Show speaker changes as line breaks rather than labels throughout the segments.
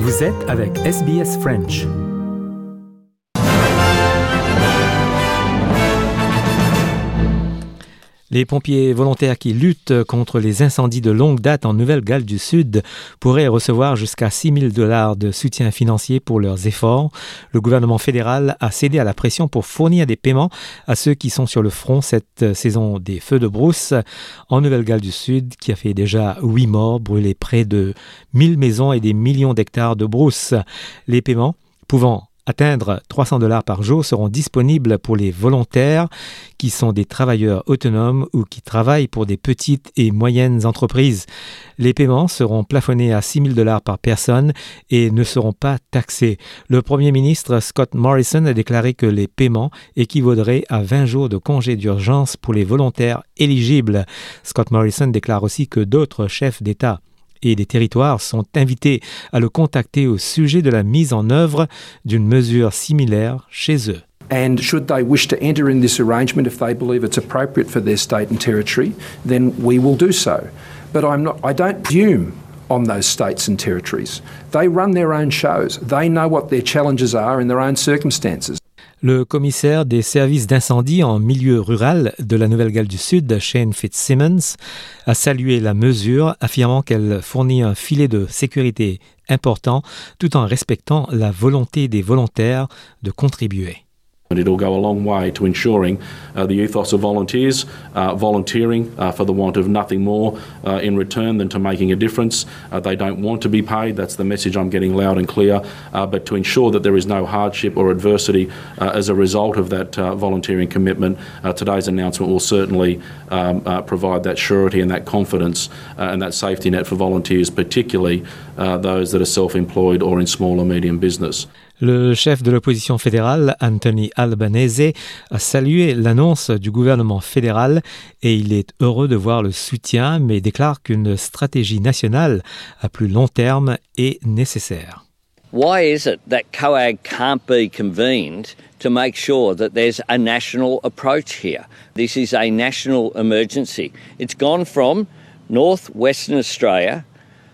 Vous êtes avec SBS French. Les pompiers volontaires qui luttent contre les incendies de longue date en Nouvelle-Galles du Sud pourraient recevoir jusqu'à 6 000 $ de soutien financier pour leurs efforts. Le gouvernement fédéral a cédé à la pression pour fournir des paiements à ceux qui sont sur le front cette saison des feux de brousse en Nouvelle-Galles du Sud, qui a fait déjà 8 morts, brûlé près de 1000 maisons et des millions d'hectares de brousse. Les paiements pouvant atteindre 300 $ par jour seront disponibles pour les volontaires qui sont des travailleurs autonomes ou qui travaillent pour des petites et moyennes entreprises. Les paiements seront plafonnés à 6 000 $ par personne et ne seront pas taxés. Le Premier ministre Scott Morrison a déclaré que les paiements équivaudraient à 20 jours de congé d'urgence pour les volontaires éligibles. Scott Morrison déclare aussi que d'autres chefs d'État et des territoires sont invités à le contacter au sujet de la mise en œuvre d'une mesure similaire chez eux.
And should they wish to enter in this arrangement, if they believe it's appropriate for their state and territory, then we will do so. But I don't presume on those states and territories. They run their own shows. They know what their challenges are in their own circumstances.
Le commissaire des services d'incendie en milieu rural de la Nouvelle-Galles du Sud, Shane Fitzsimmons, a salué la mesure, affirmant qu'elle fournit un filet de sécurité important tout en respectant la volonté des volontaires de contribuer.
And it'll go a long way to ensuring the ethos of volunteers, volunteering for the want of nothing more in return than to making a difference. They don't want to be paid, that's the message I'm getting loud and clear, but to ensure that there is no hardship or adversity as a result of that volunteering commitment, today's announcement will certainly provide that surety and that confidence and that safety net for volunteers, particularly those that are self-employed or in small or medium business.
Le chef de l'opposition fédérale, Anthony Albanese, a salué l'annonce du gouvernement fédéral et il est heureux de voir le soutien, mais déclare qu'une stratégie nationale à plus long terme est nécessaire.
Why is it that COAG can't be convened to make sure that there's a national approach here? This is a national emergency. It's gone from north-western Australia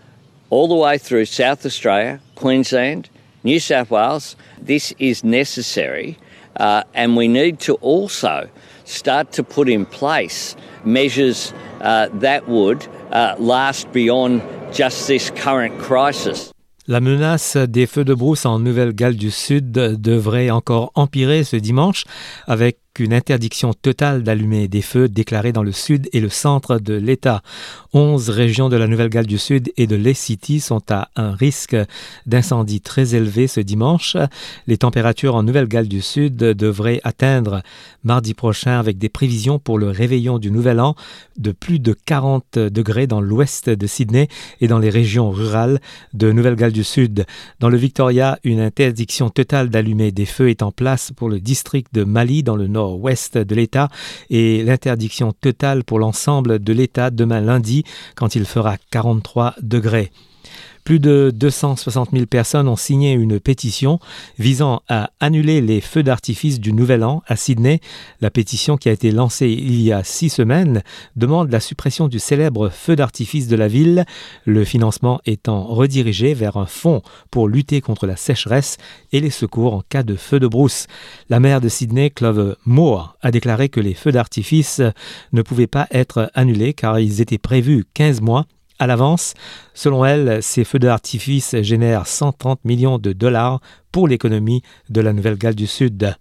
all the way through South Australia, Queensland, New South Wales. This is necessary and we need to also start to put in place measures that would last beyond just this current crisis.
La menace des feux de brousse en Nouvelle-Galles du Sud devrait encore empirer ce dimanche avec une interdiction totale d'allumer des feux déclarée dans le sud et le centre de l'État. 11 régions de la Nouvelle-Galles du Sud et de Lake-City sont à un risque d'incendie très élevé ce dimanche. Les températures en Nouvelle-Galles du Sud devraient atteindre mardi prochain avec des prévisions pour le réveillon du Nouvel An de plus de 40 degrés dans l'ouest de Sydney et dans les régions rurales de Nouvelle-Galles du Sud. Dans le Victoria, une interdiction totale d'allumer des feux est en place pour le district de Mali dans le nord-ouest de l'État et l'interdiction totale pour l'ensemble de l'État demain lundi quand il fera 43 degrés. Plus de 260 000 personnes ont signé une pétition visant à annuler les feux d'artifice du Nouvel An à Sydney. La pétition qui a été lancée il y a 6 semaines demande la suppression du célèbre feu d'artifice de la ville, le financement étant redirigé vers un fonds pour lutter contre la sécheresse et les secours en cas de feu de brousse. La maire de Sydney, Clover Moore, a déclaré que les feux d'artifice ne pouvaient pas être annulés car ils étaient prévus 15 mois à l'avance. Selon elle, ces feux d'artifice génèrent 130 millions de $ pour l'économie de la Nouvelle-Galles du Sud.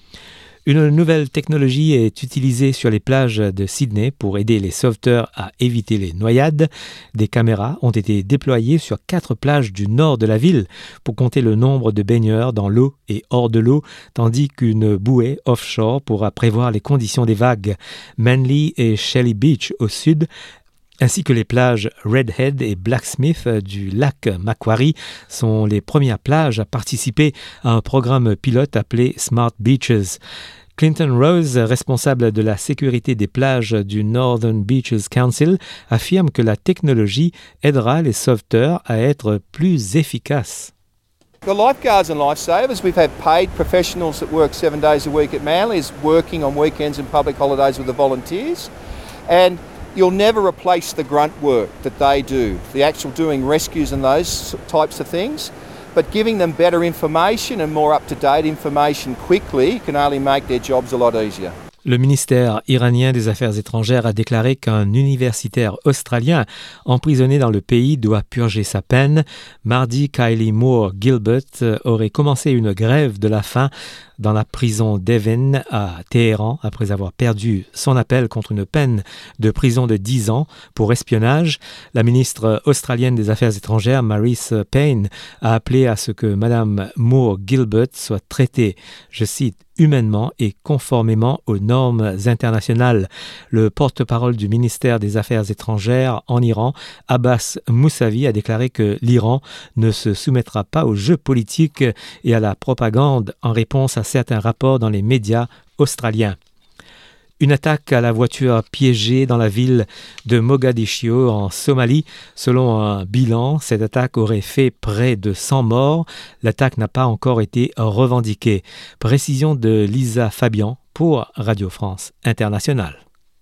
Une nouvelle technologie est utilisée sur les plages de Sydney pour aider les sauveteurs à éviter les noyades. Des caméras ont été déployées sur 4 plages du nord de la ville pour compter le nombre de baigneurs dans l'eau et hors de l'eau, tandis qu'une bouée offshore pourra prévoir les conditions des vagues. Manly et Shelley Beach au sud, ainsi que les plages Redhead et Blacksmith du lac Macquarie sont les premières plages à participer à un programme pilote appelé Smart Beaches. Clinton Rose, responsable de la sécurité des plages du Northern Beaches Council, affirme que la technologie aidera les sauveteurs à être plus efficaces.
The lifeguards and lifesavers, we've had paid professionals that work 7 days a week at Manly, is working on weekends and public holidays with the volunteers. And you'll never replace the grunt work that they do, the actual doing rescues and those types of things. but giving them better information and more up-to-date information quickly can only make their jobs a lot easier.
Le ministère iranien des Affaires étrangères a déclaré qu'un universitaire australien emprisonné dans le pays doit purger sa peine. Mardi, Kylie Moore Gilbert aurait commencé une grève de la faim dans la prison d'Evin à Téhéran après avoir perdu son appel contre une peine de prison de 10 ans pour espionnage. La ministre australienne des Affaires étrangères, Marise Payne, a appelé à ce que Mme Moore Gilbert soit traitée, je cite, humainement et conformément aux normes internationales. Le porte-parole du ministère des Affaires étrangères en Iran, Abbas Moussavi, a déclaré que l'Iran ne se soumettra pas aux jeux politiques et à la propagande en réponse à certains rapports dans les médias australiens. Une attaque à la voiture piégée dans la ville de Mogadiscio en Somalie. Selon un bilan, cette attaque aurait fait près de 100 morts. L'attaque n'a pas encore été revendiquée. Précision de Lisa Fabian pour Radio France Internationale.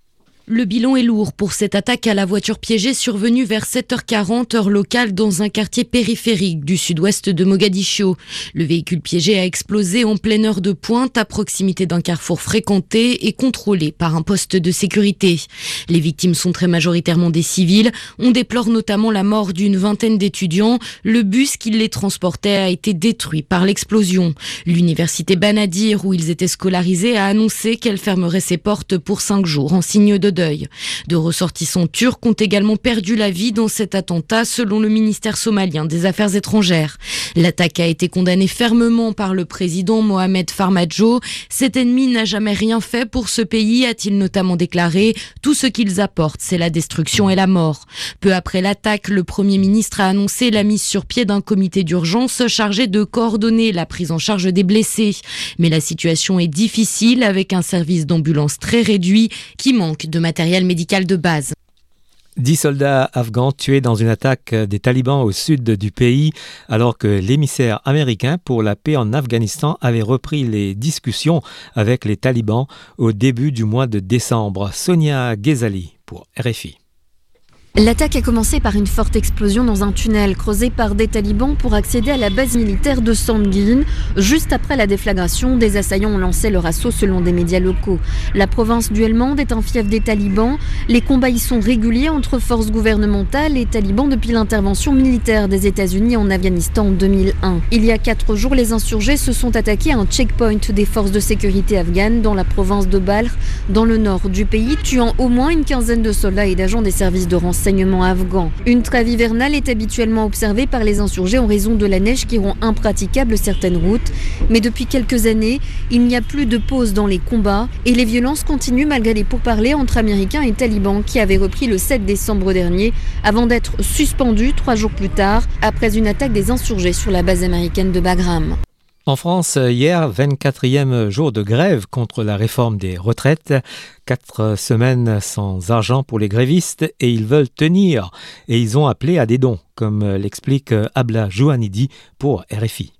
Le bilan est lourd pour cette attaque à la voiture piégée survenue vers 7h40 heure locale dans un quartier périphérique du sud-ouest de Mogadiscio. Le véhicule piégé a explosé en pleine heure de pointe à proximité d'un carrefour fréquenté et contrôlé par un poste de sécurité. Les victimes sont très majoritairement des civils. On déplore notamment la mort d'une vingtaine d'étudiants. Le bus qui les transportait a été détruit par l'explosion. L'université Banadir, où ils étaient scolarisés, a annoncé qu'elle fermerait ses portes pour 5 jours en signe de deuil. De ressortissants turcs ont également perdu la vie dans cet attentat selon le ministère somalien des Affaires étrangères. L'attaque a été condamnée fermement par le président Mohamed Farmajo. Cet ennemi n'a jamais rien fait pour ce pays, a-t-il notamment déclaré. Tout ce qu'ils apportent, c'est la destruction et la mort. Peu après l'attaque, le Premier ministre a annoncé la mise sur pied d'un comité d'urgence chargé de coordonner la prise en charge des blessés. Mais la situation est difficile avec un service d'ambulance très réduit qui manque de matériel médical de base.
10 soldats afghans tués dans une attaque des talibans au sud du pays, alors que l'émissaire américain pour la paix en Afghanistan avait repris les discussions avec les talibans au début du mois de décembre. Sonia Ghezali pour RFI.
L'attaque a commencé par une forte explosion dans un tunnel creusé par des talibans pour accéder à la base militaire de Sandguin. Juste après la déflagration, des assaillants ont lancé leur assaut selon des médias locaux. La province du Helmand est un fief des talibans. Les combats y sont réguliers entre forces gouvernementales et talibans depuis l'intervention militaire des États-Unis en Afghanistan en 2001. Il y a 4 jours, les insurgés se sont attaqués à un checkpoint des forces de sécurité afghanes dans la province de Balkh, dans le nord du pays, tuant au moins une quinzaine de soldats et d'agents des services de renseignement afghans. Une trêve hivernale est habituellement observée par les insurgés en raison de la neige qui rend impraticables certaines routes. Mais depuis quelques années, il n'y a plus de pause dans les combats et les violences continuent malgré les pourparlers entre Américains et talibans qui avaient repris le 7 décembre dernier avant d'être suspendus 3 jours plus tard après une attaque des insurgés sur la base américaine de Bagram.
En France, hier, 24e jour de grève contre la réforme des retraites. 4 semaines sans argent pour les grévistes et ils veulent tenir. Et ils ont appelé à des dons, comme l'explique Abla Jouanidi pour RFI.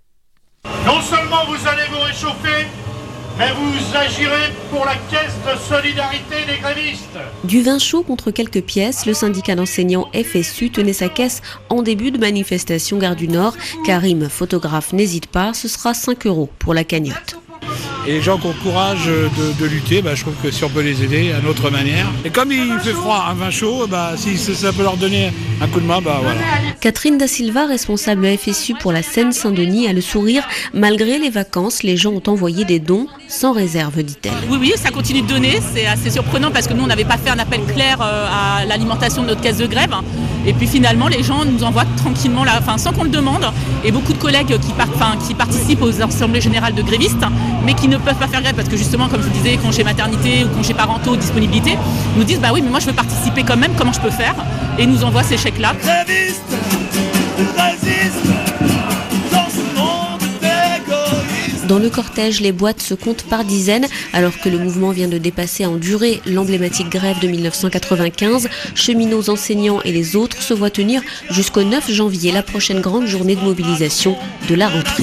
Non seulement vous allez vous réchauffer, mais vous agirez pour la caisse de solidarité des grévistes.
Du vin chaud contre quelques pièces, le syndicat d'enseignants FSU tenait sa caisse en début de manifestation Gare du Nord. Karim, photographe, n'hésite pas, ce sera 5 € pour la cagnotte.
Et les gens qui ont le courage de lutter, je trouve que si on peut les aider à notre manière. Et comme il fait froid, un vin chaud, si ça peut leur donner un coup de main, voilà.
Catherine Da Silva, responsable FSU pour la Seine-Saint-Denis, a le sourire. Malgré les vacances, les gens ont envoyé des dons sans réserve, dit-elle.
Oui, ça continue de donner. C'est assez surprenant parce que nous, on n'avait pas fait un appel clair à l'alimentation de notre caisse de grève. Et puis finalement, les gens nous envoient tranquillement, sans qu'on le demande. Et beaucoup de collègues qui participent aux assemblées générales de grévistes, mais qui ne peuvent pas faire grève parce que justement, comme je disais, congé maternité ou congé parentaux, disponibilité, nous disent oui, mais moi je veux participer quand même, comment je peux faire? Et nous envoient ces chèques-là.
Grévistes, résistent dans ce monde d'égoïstes.
Dans le cortège, les boîtes se comptent par dizaines, alors que le mouvement vient de dépasser en durée l'emblématique grève de 1995. Cheminots, enseignants et les autres se voient tenir jusqu'au 9 janvier, la prochaine grande journée de mobilisation de la rentrée.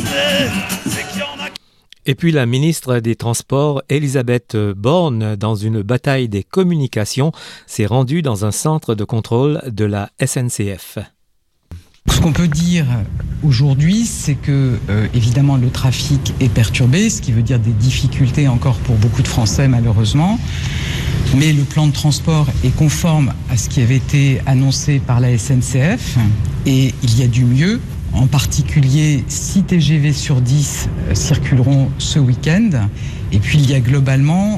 Et puis la ministre des Transports, Elisabeth Borne, dans une bataille des communications, s'est rendue dans un centre de contrôle de la SNCF.
Ce qu'on peut dire aujourd'hui, c'est que évidemment le trafic est perturbé, ce qui veut dire des difficultés encore pour beaucoup de Français malheureusement. Mais le plan de transport est conforme à ce qui avait été annoncé par la SNCF et il y a du mieux. En particulier, 6 TGV sur 10 circuleront ce week-end. Et puis, il y a globalement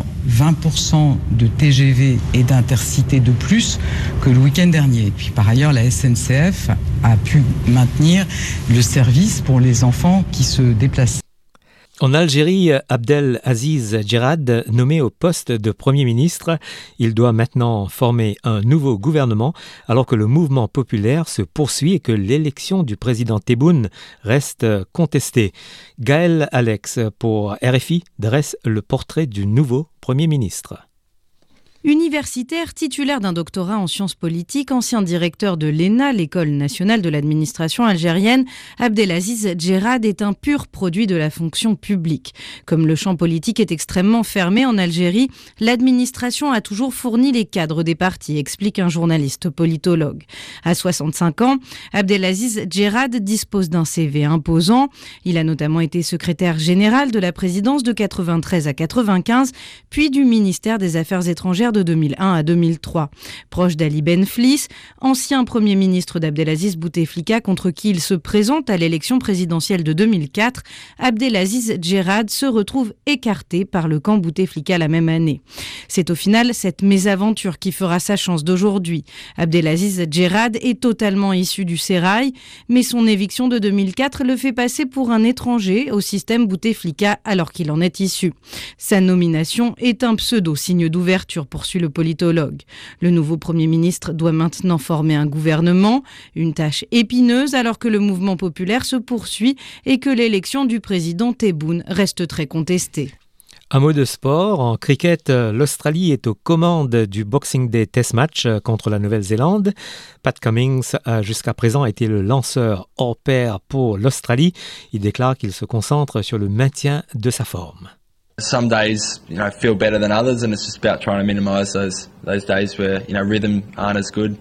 20% de TGV et d'Intercité de plus que le week-end dernier. Et puis, par ailleurs, la SNCF a pu maintenir le service pour les enfants qui se déplacent.
En Algérie, Abdel Aziz Djerad, nommé au poste de Premier ministre, il doit maintenant former un nouveau gouvernement alors que le mouvement populaire se poursuit et que l'élection du président Tebboune reste contestée. Gaël Alex pour RFI dresse le portrait du nouveau Premier ministre.
Universitaire, titulaire d'un doctorat en sciences politiques, ancien directeur de l'ENA, l'École nationale de l'administration algérienne, Abdelaziz Djerad est un pur produit de la fonction publique. Comme le champ politique est extrêmement fermé en Algérie, l'administration a toujours fourni les cadres des partis, explique un journaliste politologue. À 65 ans, Abdelaziz Djerad dispose d'un CV imposant. Il a notamment été secrétaire général de la présidence de 93 à 95, puis du ministère des Affaires étrangères de 2001 à 2003. Proche d'Ali Benflis, ancien premier ministre d'Abdelaziz Bouteflika contre qui il se présente à l'élection présidentielle de 2004, Abdelaziz Djerad se retrouve écarté par le camp Bouteflika la même année. C'est au final cette mésaventure qui fera sa chance d'aujourd'hui. Abdelaziz Djerad est totalement issu du sérail, mais son éviction de 2004 le fait passer pour un étranger au système Bouteflika alors qu'il en est issu. Sa nomination est un pseudo-signe d'ouverture, poursuit le politologue. Le nouveau Premier ministre doit maintenant former un gouvernement, une tâche épineuse alors que le mouvement populaire se poursuit et que l'élection du président Tebboune reste très contestée.
Un mot de sport, en cricket, l'Australie est aux commandes du Boxing Day Test Match contre la Nouvelle-Zélande. Pat Cummins a jusqu'à présent été le lanceur hors pair pour l'Australie. Il déclare qu'il se concentre sur le maintien de sa forme.
Some days, feel better than others, and it's just about trying to minimise those days where rhythm aren't as good.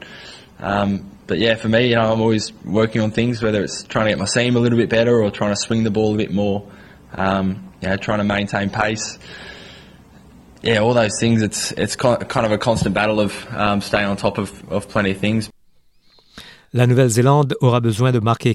But yeah, for me, I'm always working on things, whether it's trying to get my seam a little bit better or trying to swing the ball a bit more. Trying to maintain pace. Yeah, all those things. It's kind of a constant battle of staying on top of plenty of things.
La Nouvelle-Zélande aura besoin de marquer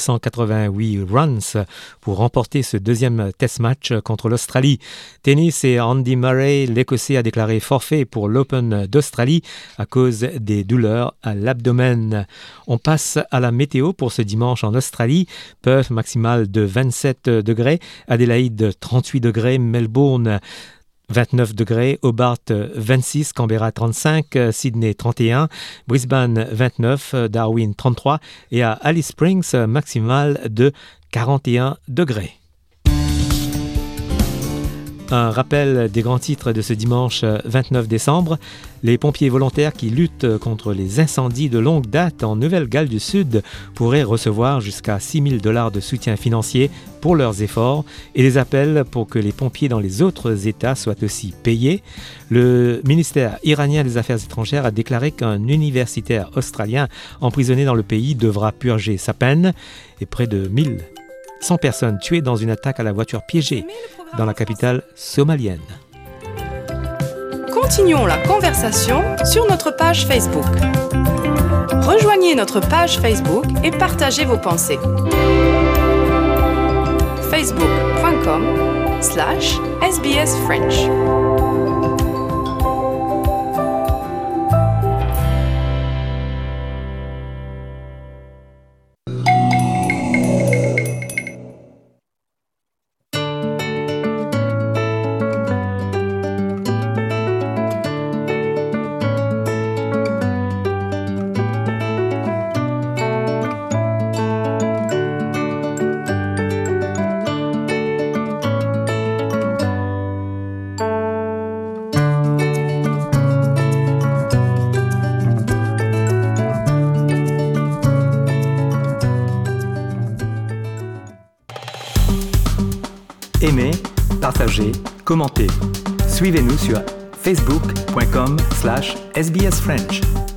488 runs pour remporter ce deuxième test match contre l'Australie. Tennis et Andy Murray, l'Écossais a déclaré forfait pour l'Open d'Australie à cause des douleurs à l'abdomen. On passe à la météo pour ce dimanche en Australie. Perth maximale de 27 degrés, Adélaïde 38 degrés, Melbourne 29 degrés, Hobart 26, Canberra 35, Sydney 31, Brisbane 29, Darwin 33 et à Alice Springs maximale de 41 degrés. Un rappel des grands titres de ce dimanche 29 décembre. Les pompiers volontaires qui luttent contre les incendies de longue date en Nouvelle-Galles du Sud pourraient recevoir jusqu'à $6,000 de soutien financier pour leurs efforts et des appels pour que les pompiers dans les autres États soient aussi payés. Le ministère iranien des Affaires étrangères a déclaré qu'un universitaire australien emprisonné dans le pays devra purger sa peine et près de 100 personnes tuées dans une attaque à la voiture piégée dans la capitale somalienne.
Continuons la conversation sur notre page Facebook. Rejoignez notre page Facebook et partagez vos pensées. facebook.com/SBS French.
Aimez, partagez, commentez. Suivez-nous sur facebook.com/sbsfrench.